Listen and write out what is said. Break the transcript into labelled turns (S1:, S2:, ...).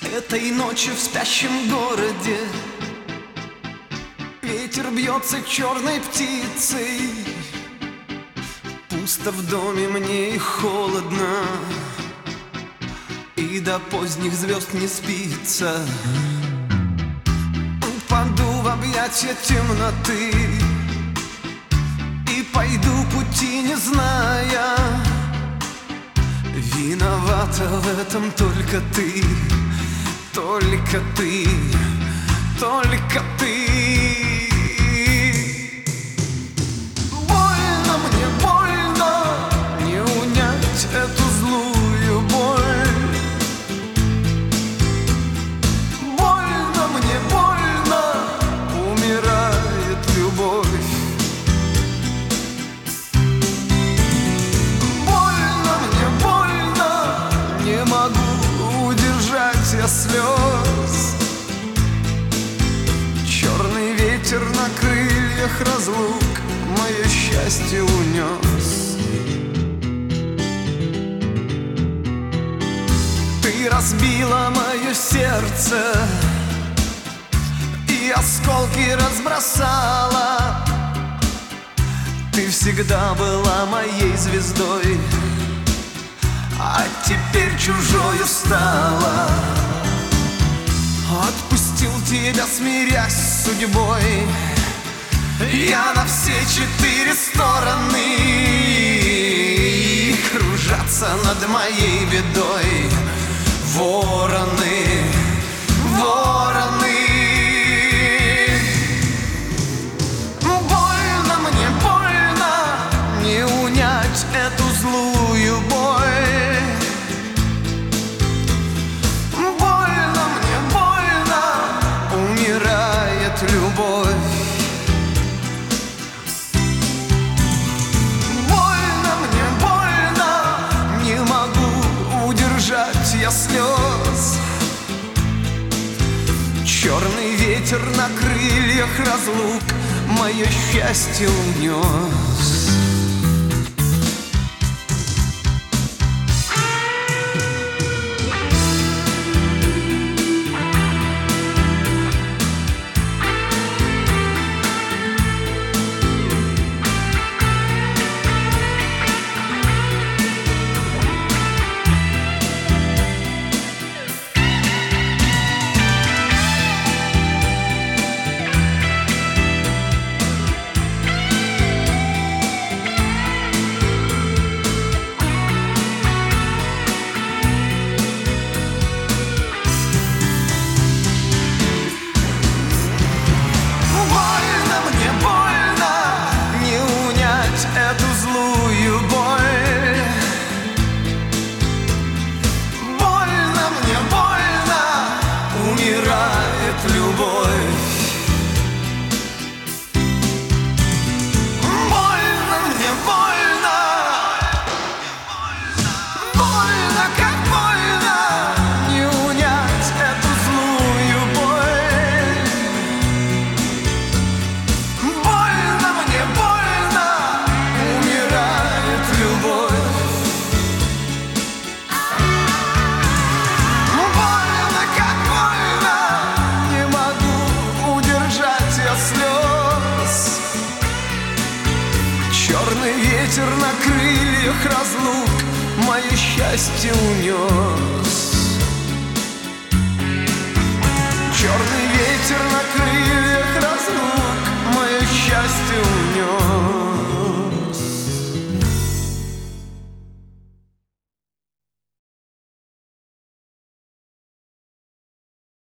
S1: Этой ночью в спящем городе ветер бьется черной птицей. Пусто в доме мне и холодно, и до поздних звезд не спится. Упаду в объятия темноты и пойду пути не зная. Виновата в этом только ты, только ты, только ты. Больно мне, больно, не унять эту злую боль. Больно мне, больно, умирает любовь. Больно мне, больно, не могу удержать я слез. Черный ветер на крыльях разлук мое счастье унес. Ты разбила мое сердце и осколки разбросала. Ты всегда была моей звездой, а теперь чужою стала. Отпустил тебя, смирясь с судьбой, я на все 4 стороны. И кружатся над моей бедой вороны, вороны. Больно мне, больно, не унять эту злую боль. Больно мне, больно, умирает любовь. Больно мне, больно, не могу удержать я слез. Черный ветер на крыльях разлук мое счастье унес. Черный ветер на крыльях разлук мое счастье унес.